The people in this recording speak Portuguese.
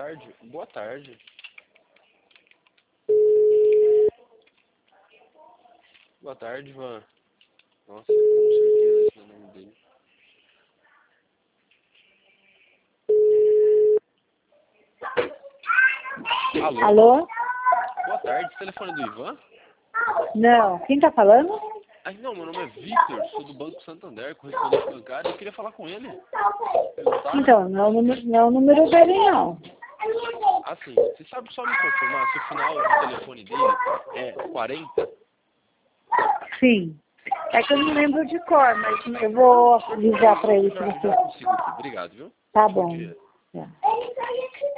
tarde. Boa tarde. Boa tarde, Ivan. Nossa, com certeza esse é o nome dele. Alô? Alô? Boa tarde, esse telefone é do Ivan? Não, quem tá falando? Ah, não, meu nome é Victor, sou do Banco Santander, correspondente bancário, eu queria falar com ele. Perguntar? Então, não é o número dele, não. Ah, sim. Você sabe só me confirmar se o final do telefone dele é 40? Sim. É que eu não lembro de cor, mas eu vou avisar pra ele se Já você... consigo aqui. Obrigado, viu? Tá Bom bom. dia. Tá.